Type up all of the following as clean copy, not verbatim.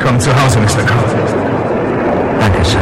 Willkommen zu Hause, Mr. Cobb. Danke, Sir.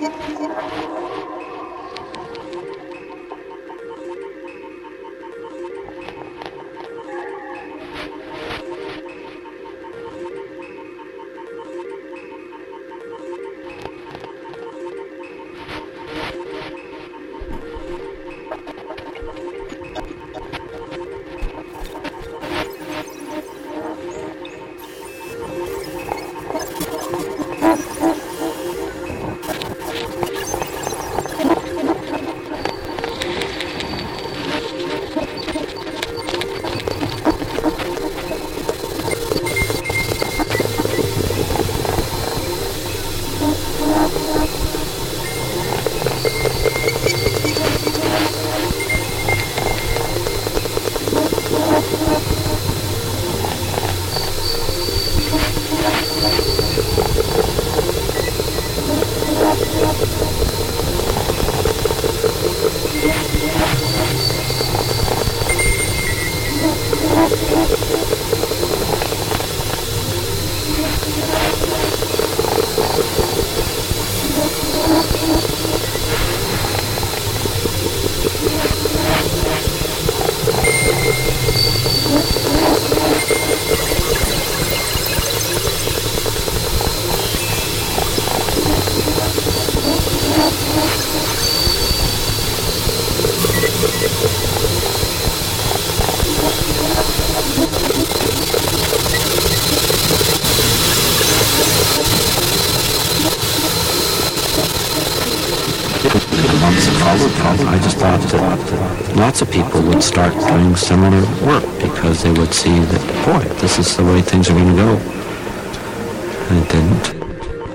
I just thought that lots of people would start doing similar work because they would see that, boy, this is the way things are going to go. And it didn't.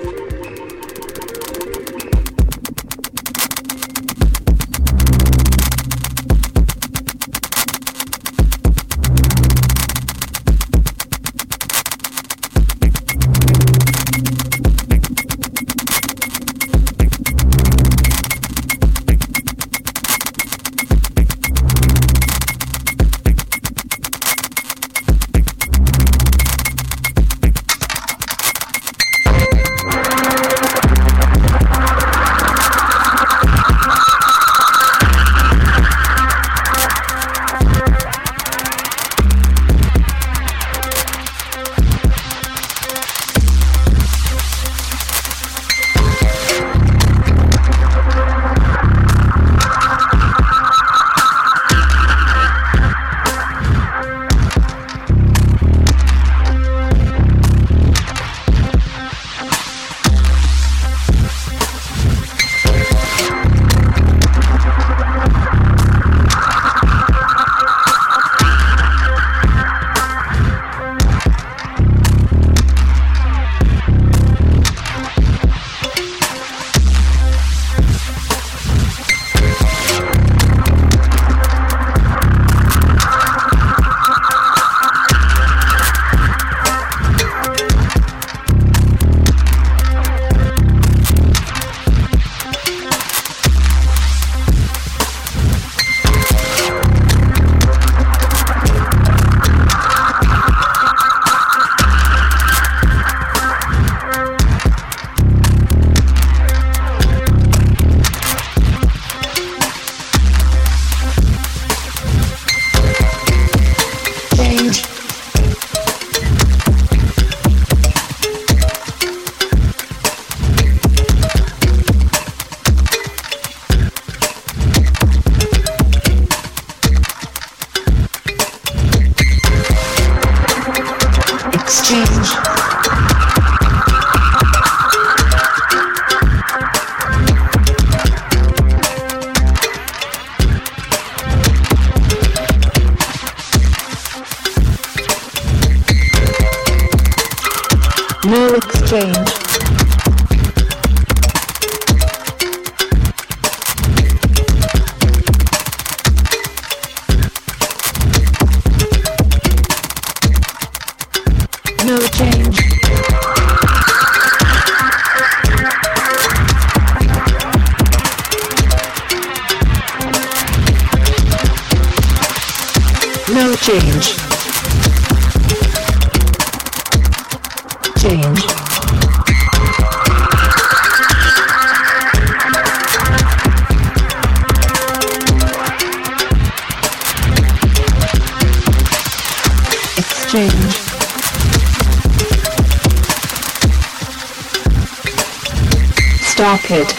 No exchange. No change. No change. Change. Stop it.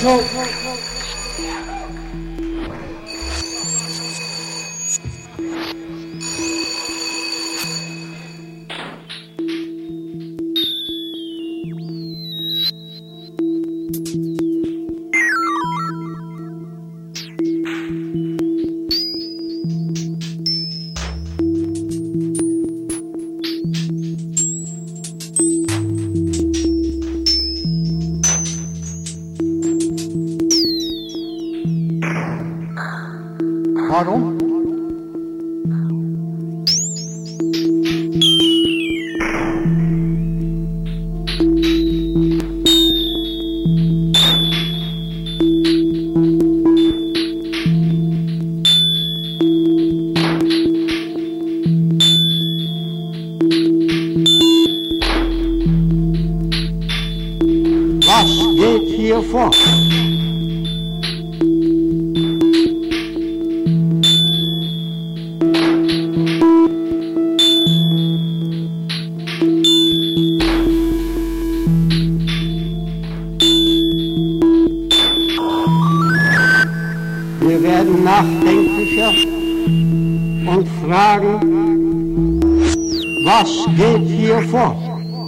Show. Warum? Was geht hier vor? Wir werden nachdenklicher und fragen, was geht hier vor?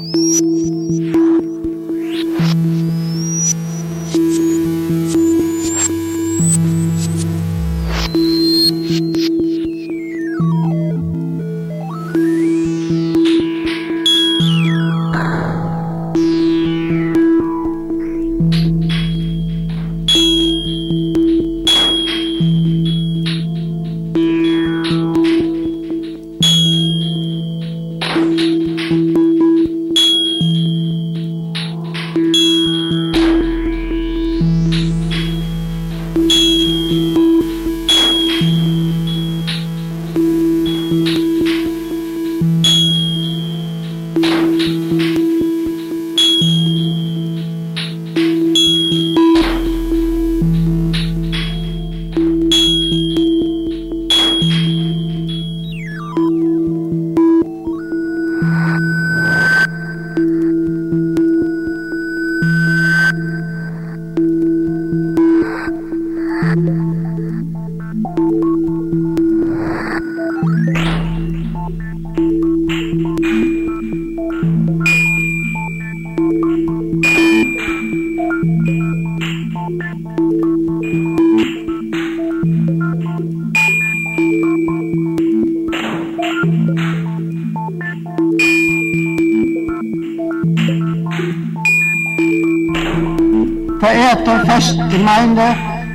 Verehrte Festgemeinde,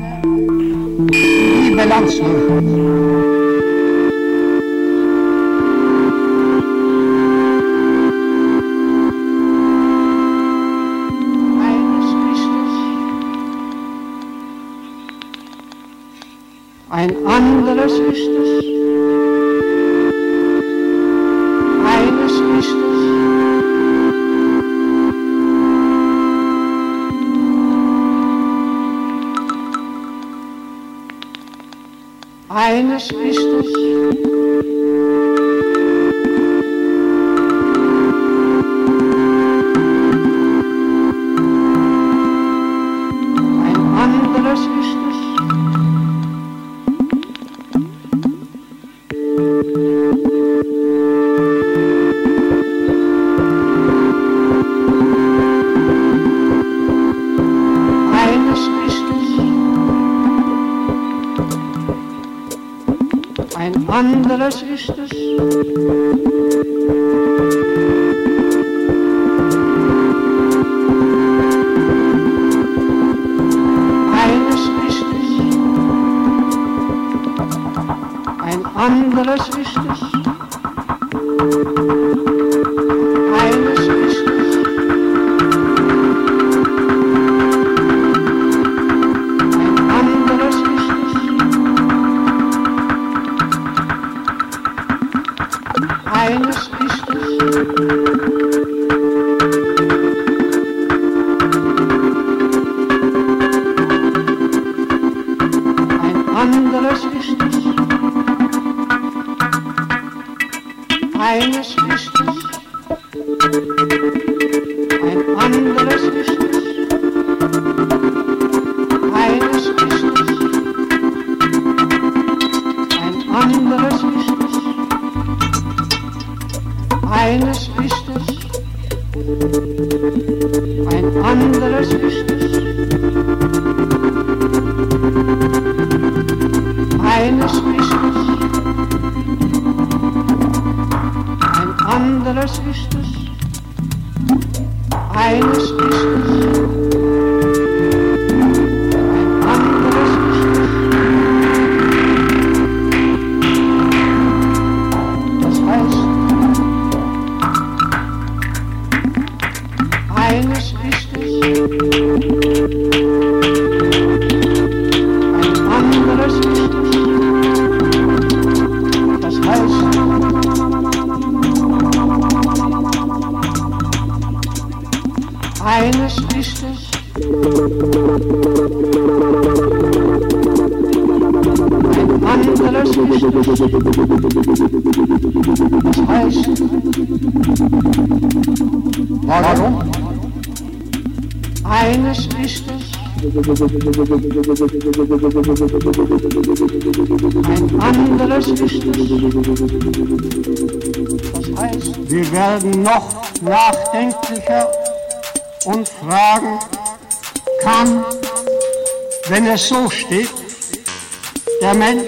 liebe Landsleute, eines Christus, ein anderes Christus, eines Christus, eines Christus, ein anderes Christus, eines Christus, ein anderes Christus, eines Christus, ein anderes Christus, eines Christus, ein anderes Christus, eines Christus, ein anderes Christus, eines Christus, ein anderes Christus, Eines ist es, ein anderes ist es. Eines ist es, ein anderes ist es. Eines ist es, ein anderes ist es. Das heißt, eines ist es, ein anderes ist es. Das heißt, eines ist es, ein anderes ist es. Das heißt, warum? Eines ist es, ein anderes ist es. Das heißt, wir werden noch nachdenklicher und fragen, kann, wenn es so steht, der Mensch,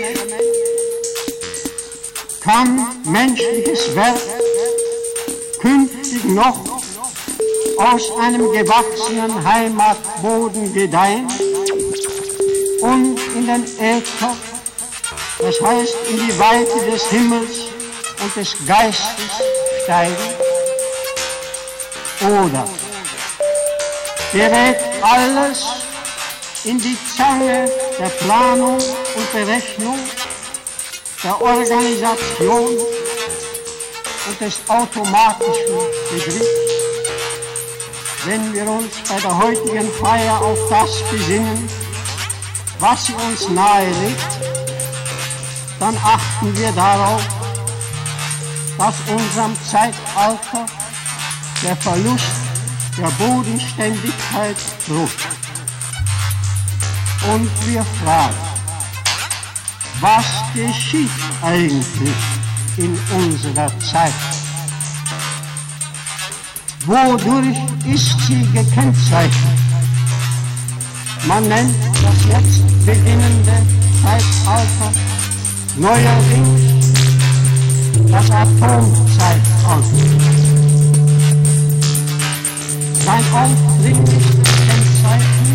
kann menschliches Werk künftig noch aus einem gewachsenen Heimatboden gedeihen und in den Äther, das heißt in die Weite des Himmels und des Geistes steigen? Oder gerät alles in die Zange der Planung und Berechnung, der Organisation und des automatischen Begriffs, wenn wir uns bei der heutigen Feier auf das besinnen, was sie uns nahelegt, dann achten wir darauf, dass unserem Zeitalter der Verlust der Bodenständigkeit droht. Und wir fragen, was geschieht eigentlich in unserer Zeit? Wodurch ist sie gekennzeichnet? Man nennt das jetzt beginnende Zeitalter neuerdings das Atomzeitalter. Sein aufdringlichstes Kennzeichen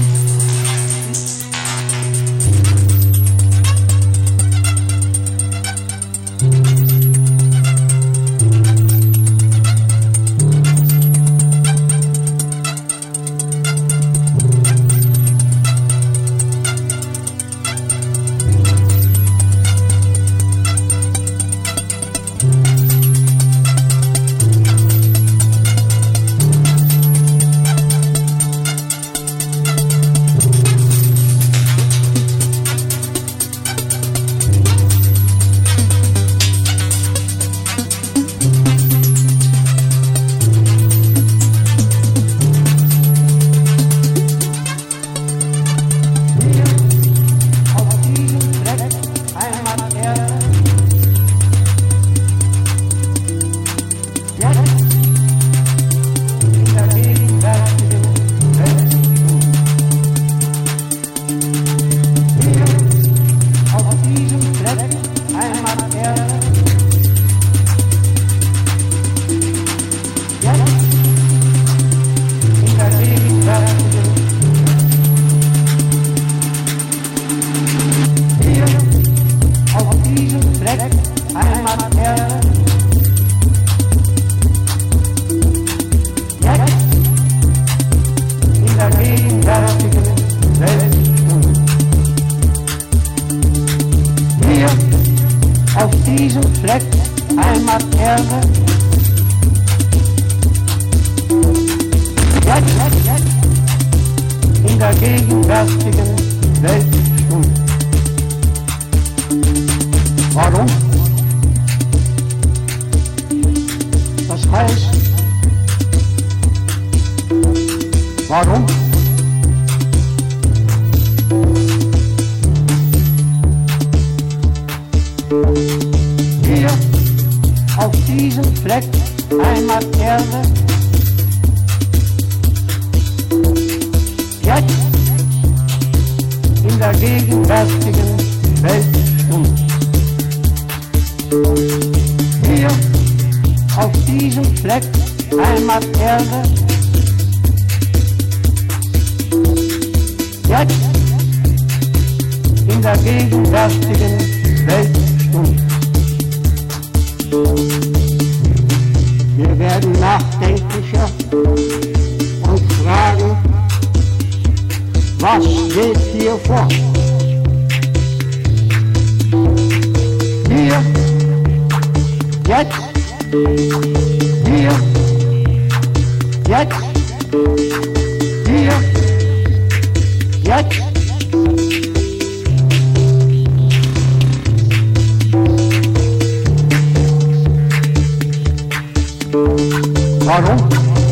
auf diesem Fleck Heimaterde. Jetzt in der gegenwärtigen Weltstunde. Hier auf diesem Fleck Heimaterde. Jetzt in der gegenwärtigen Weltstunde. Wir werden nachdenklicher und fragen, was geht hier vor? Hier, jetzt, hier, jetzt, hier, jetzt. Warum?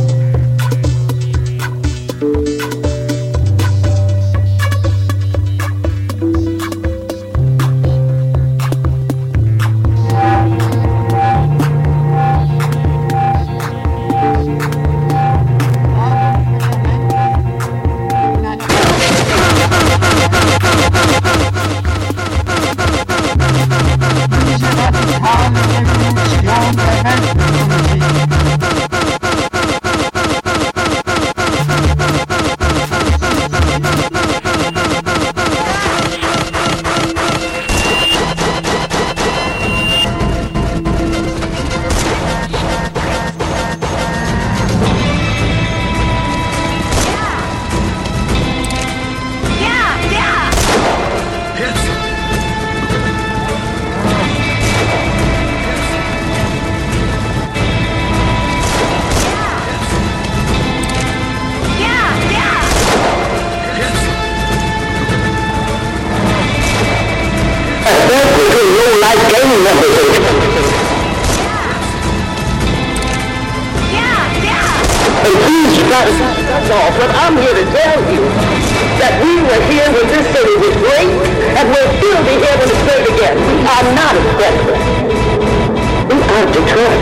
But I'm here to tell you that we were here when this city was great, and we'll still be here when it's great again. We are not exceptions. We are Detroit.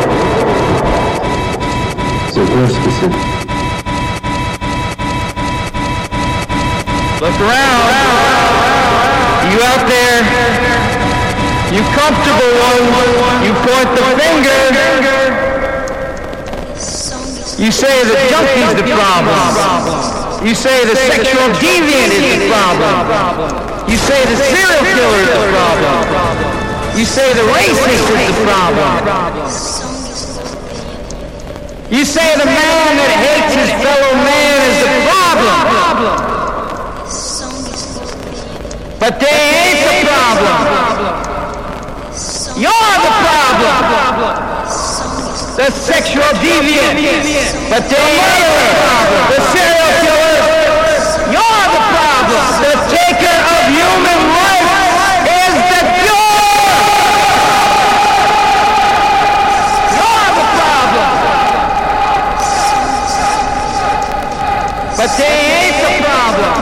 So where's the city? Look around. You out there? You comfortable one? You point the finger. You say the junkie's the problem. You say the sexual deviant is the problem. You say the serial killer is the problem. You say the racist is the problem. You say the man that hates his fellow man is the problem. But they ain't the problem. You're the problem. The sexual deviant, but they ain't the problem. The serial killer, you're the problem. The taker of human life is the cure. You're the problem. But they ain't the problem.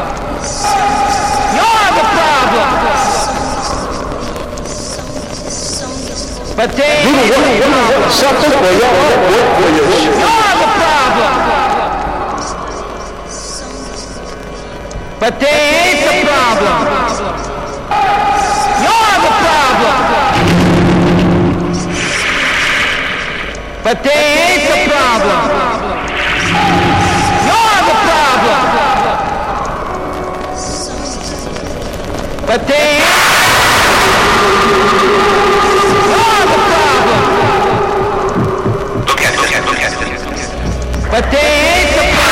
You're the problem. But they ain't the problem. Something for you. You're the problem. But they ain't the problem. You're the problem. But they ain't the problem. You're the problem. But they ain't. You're the problem. But they ain't the problem.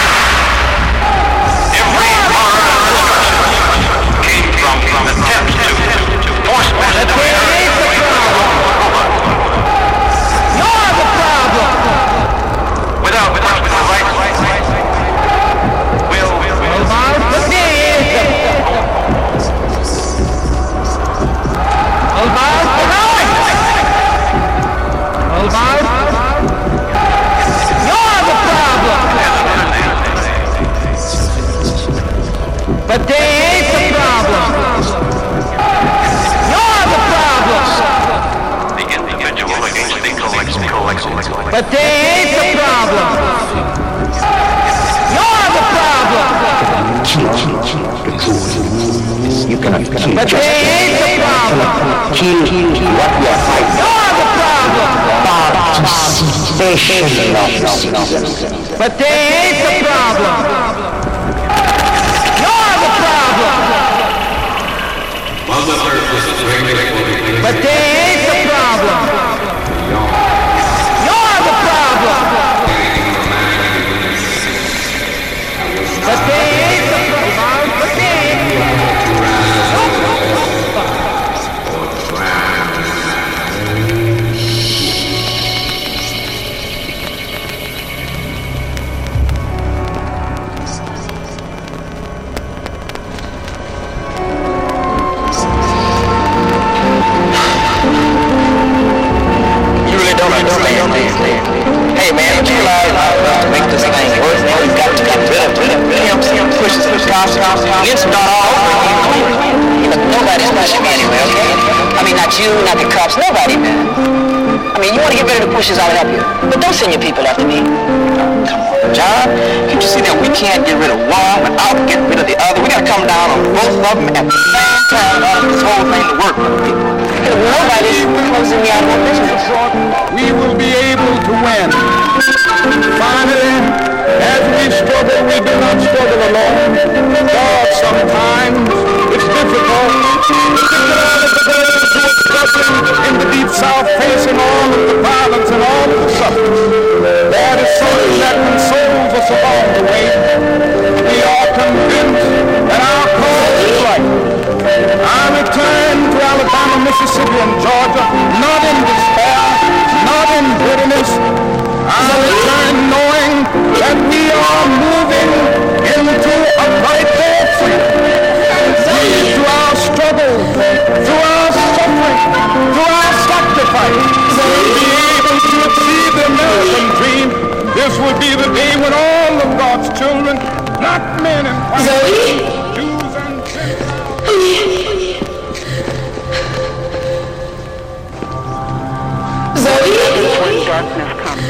Every part of the destruction came from attempts to force mass You're the problem. without the right will. But they ain't the You're the problem. You cannot kill. But they ain't the problem. Kill what we are fighting. You're the problem. Participation of But they ain't the problem. You're the problem. But they ain't the problem. You're the problem. But they ain't the problem. But they ain't. Hey man, don't you realize to make this thing work, man, we've got to get rid of pimps, pushes, cops, against start all over again. Look, nobody's pushing me anyway, okay? I mean, not you, not the cops, nobody, man. I mean, you want to get rid of the pushes, I'll help you. But don't send your people after me. Come on, John. Can't you see that we can't get rid of one without getting rid of the other? We got to come down on both of them at the same time for this whole thing to work for the people. Nobody's closing me out of my business. We will be able to win. Finally, as we struggle, we do not struggle alone. God, sometimes it's difficult, particularly for those who are struggling in the Deep South, facing all of the violence and all of the suffering. That is something that consoles us along the way. We are convinced that our cause is right. I return to Alabama, Mississippi, and Georgia, not in despair, not in bitterness. I return knowing that we are moving into a bright day of freedom. Through our struggle, through our suffering, through our sacrifice, we'll be able to achieve the American dream. This will be the day when all of God's children, black men and white men, Jews and Gentiles, when darkness comes.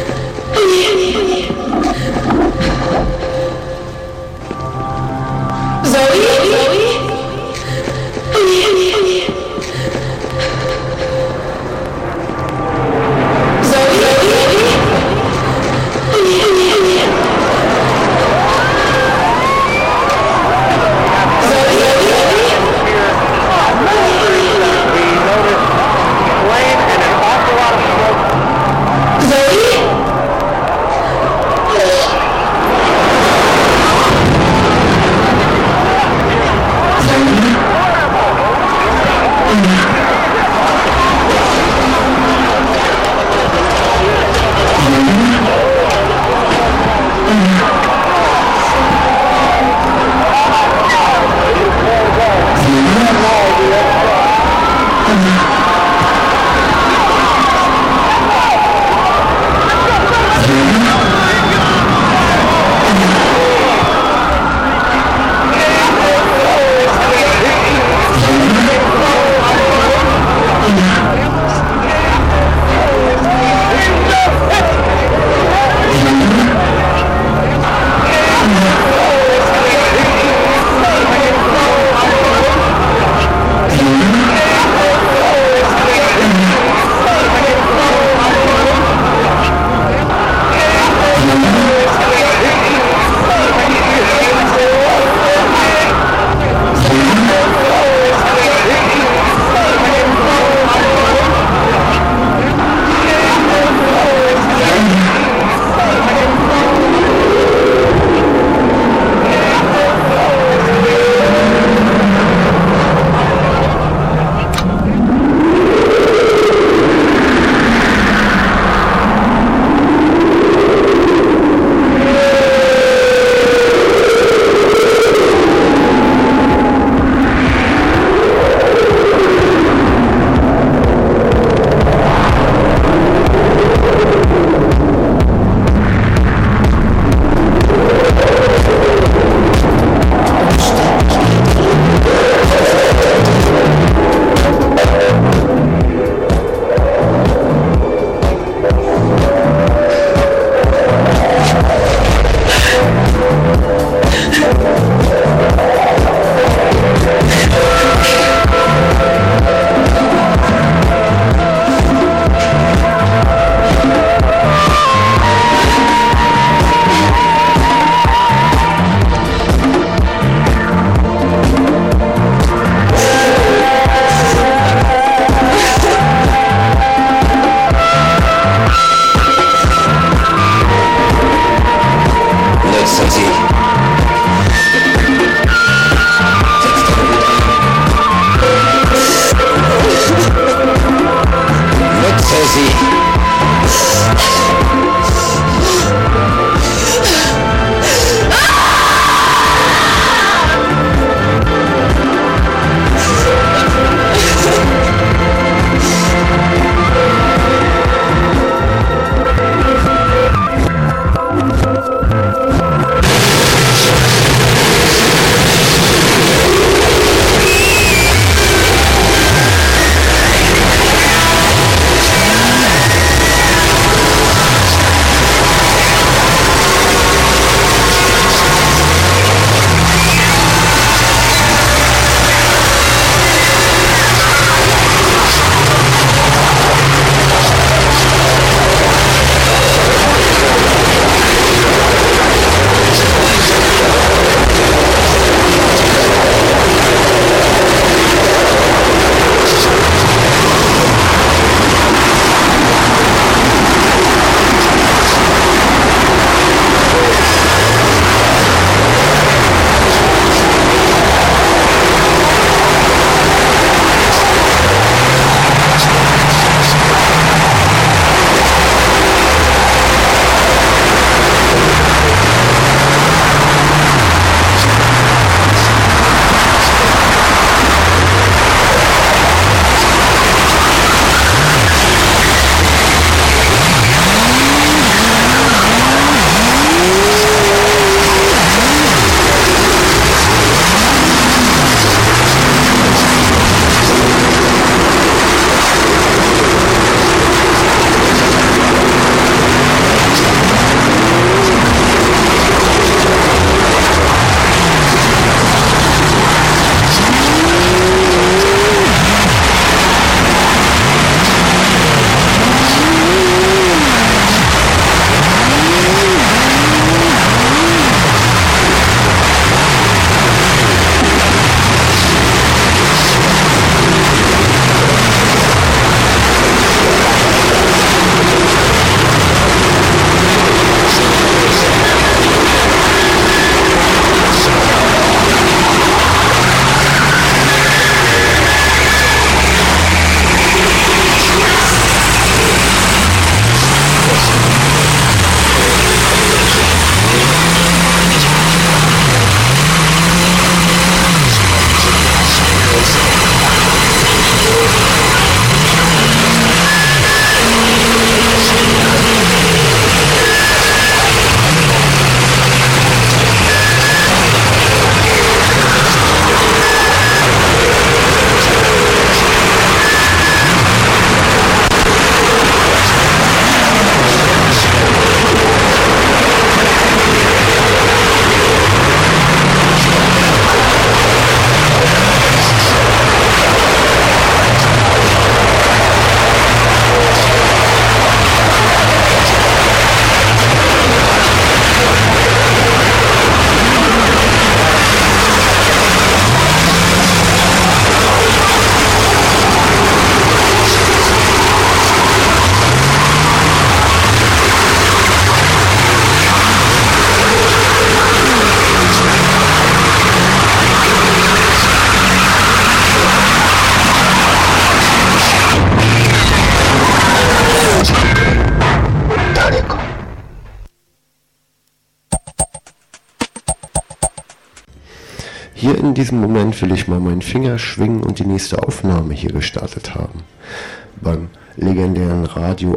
hier in diesem Moment will ich mal meinen Finger schwingen und die nächste Aufnahme hier gestartet haben. Beim legendären Radio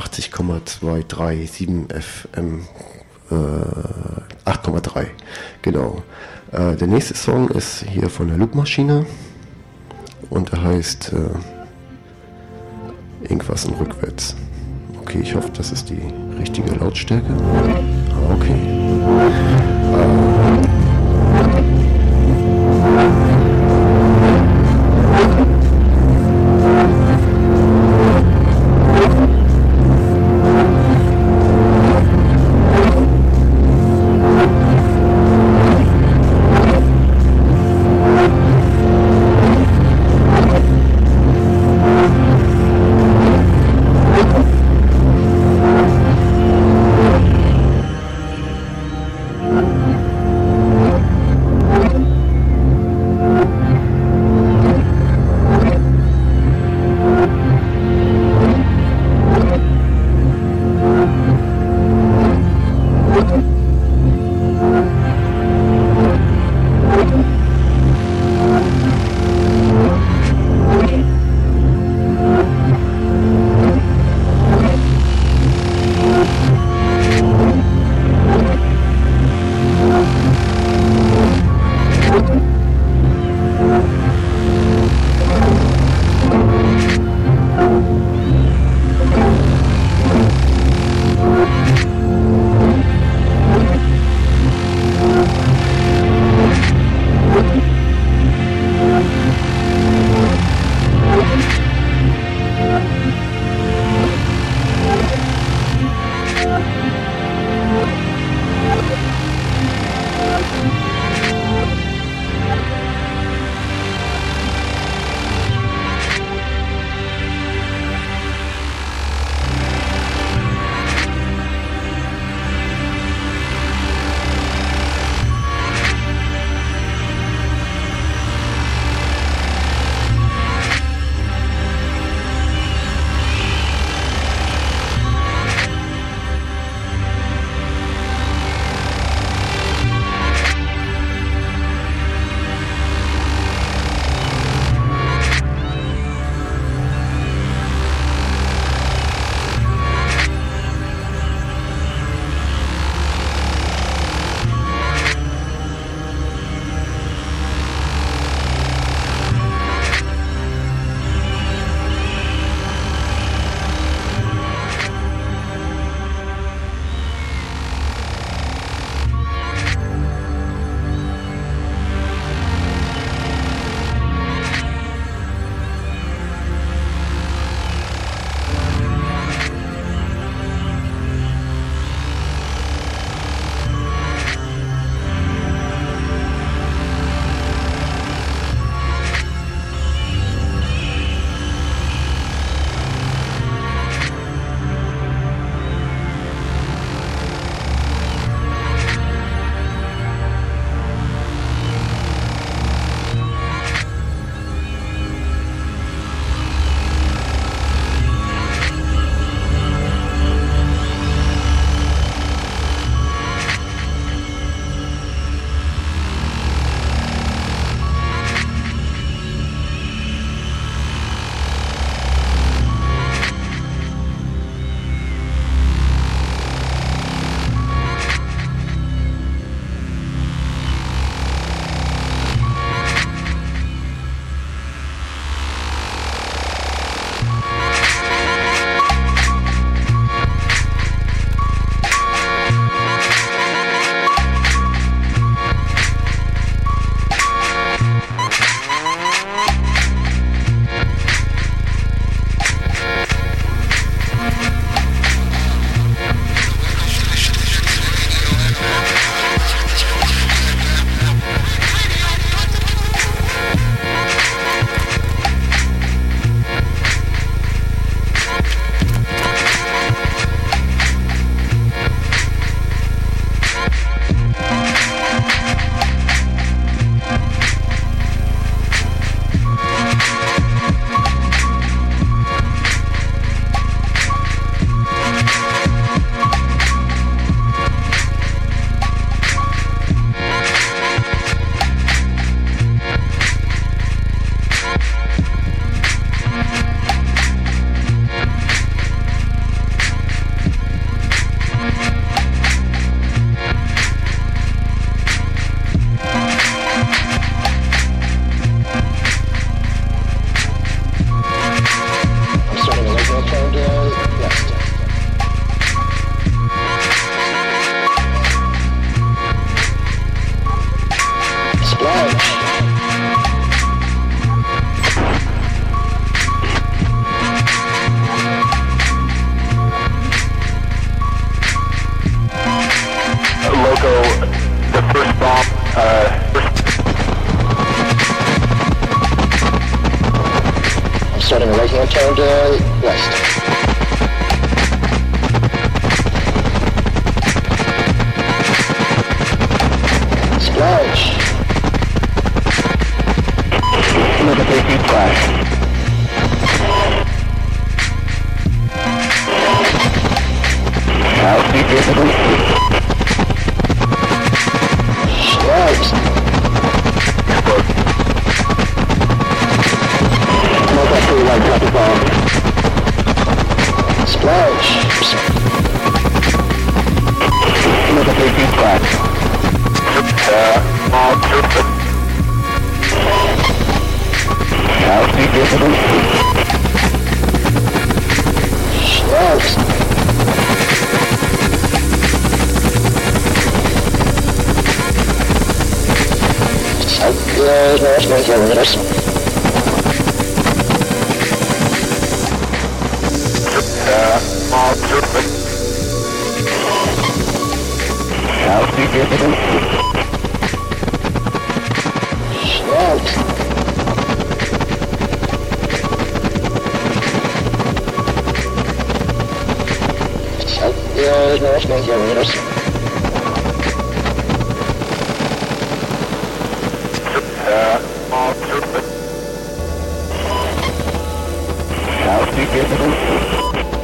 88,237 FM 8,3. Genau. Der nächste Song ist hier von der Loopmaschine und er heißt irgendwas in Rückwärts. Okay, ich hoffe, das ist die richtige Lautstärke. Okay. starting right hand turned west. Splash. Another 3 feet splash. Out, be visible. Slides. Another 3 white traffic ball. Splash. Another 3 feet splash. Out, be visible. Slides. North kilometers. Out, be visible. Slides. North kilometers. Out, be visible.